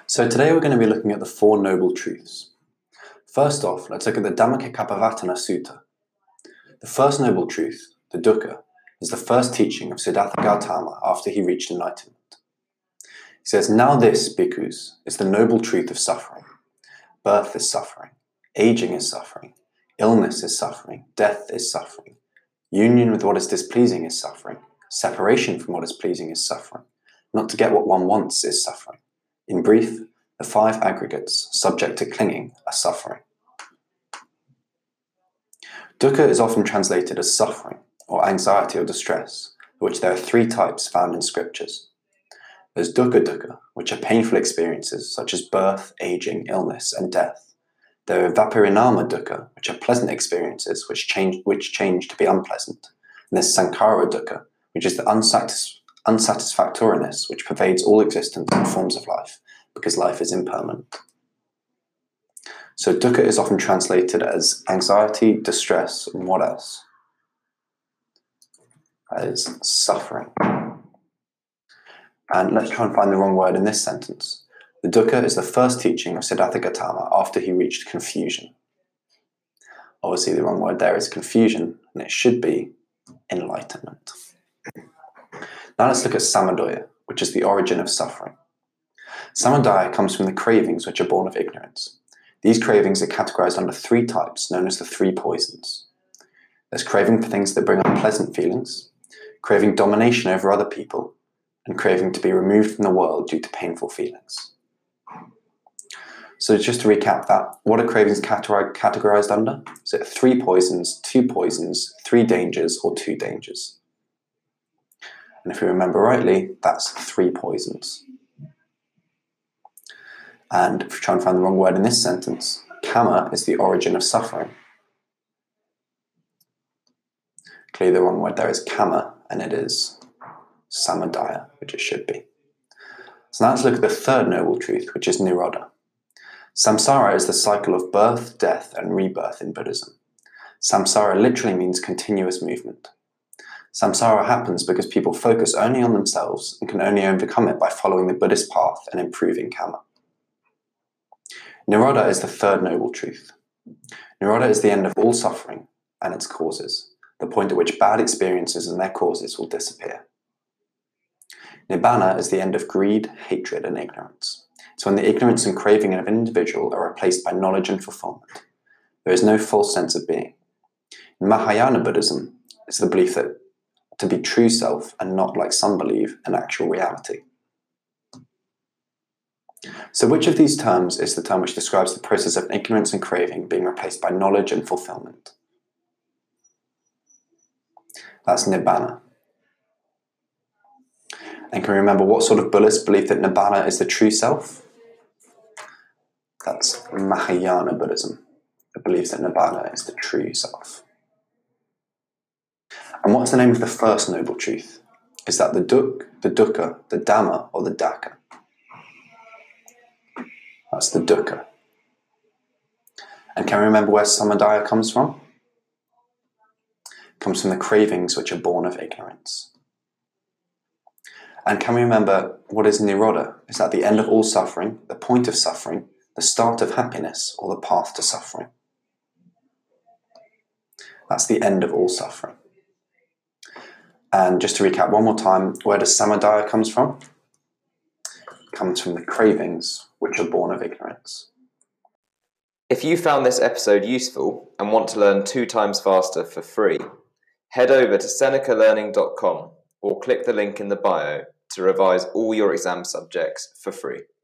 So today we're going to be looking at the Four Noble Truths. First off, let's look at the Dhammacakkappavattana Sutta. The first noble truth, the dukkha, is the first teaching of Siddhartha Gautama after he reached enlightenment. He says, "Now this, bhikkhus, is the noble truth of suffering. Birth is suffering, aging is suffering, illness is suffering, death is suffering, union with what is displeasing is suffering, separation from what is pleasing is suffering, not to get what one wants is suffering. In brief, the five aggregates subject to clinging are suffering." Dukkha is often translated as suffering, or anxiety or distress, of which there are three types found in scriptures. There's dukkha, which are painful experiences such as birth, aging, illness, and death. There are viparinama dukkha, which are pleasant experiences which change to be unpleasant. And there's sankhara dukkha, which is the unsatisfactoriness which pervades all existence and forms of life, because life is impermanent. So dukkha is often translated as anxiety, distress, and what else? That is suffering. And let's try and find the wrong word in this sentence. The dukkha is the first teaching of Siddhartha Gautama after he reached confusion. Obviously the wrong word there is confusion, and it should be enlightenment. Now let's look at samadaya, which is the origin of suffering. Samadaya comes from the cravings which are born of ignorance. These cravings are categorized under three types, known as the three poisons. There's craving for things that bring unpleasant feelings, craving domination over other people, and craving to be removed from the world due to painful feelings. So just to recap that, what are cravings categorized under? Is it three poisons, three dangers, or two dangers? And if you remember rightly, that's three poisons. And if you try and find the wrong word in this sentence, kama is the origin of suffering. Clearly the wrong word there is kama, and it is samadaya, which it should be. So now let's look at the third noble truth, which is nirodha. Samsara is the cycle of birth, death, and rebirth in Buddhism. Samsara literally means continuous movement. Samsara happens because people focus only on themselves and can only overcome it by following the Buddhist path and improving kama. Nirodha is the third noble truth. Nirodha is the end of all suffering and its causes, the point at which bad experiences and their causes will disappear. Nibbana is the end of greed, hatred, and ignorance. It's when the ignorance and craving of an individual are replaced by knowledge and fulfillment. There is no false sense of being. In Mahayana Buddhism, it's the belief that to be true self and not, like some believe, an actual reality. So which of these terms is the term which describes the process of ignorance and craving being replaced by knowledge and fulfillment? That's Nibbana. And can we remember what sort of Buddhists believe that Nibbana is the true self? That's Mahayana Buddhism. It believes that Nibbana is the true self. And what's the name of the first noble truth? Is that the dukkha, the dhamma, or the dhaka? That's the dukkha. And can we remember where samadaya comes from? It comes from the cravings which are born of ignorance. And can we remember what is nirodha? Is that the end of all suffering, the point of suffering, the start of happiness, or the path to suffering? That's the end of all suffering. And just to recap one more time, where does samadaya comes from? It comes from the cravings which are born of ignorance. If you found this episode useful and want to learn 2 times faster for free, head over to senecalearning.com or click the link in the bio to revise all your exam subjects for free.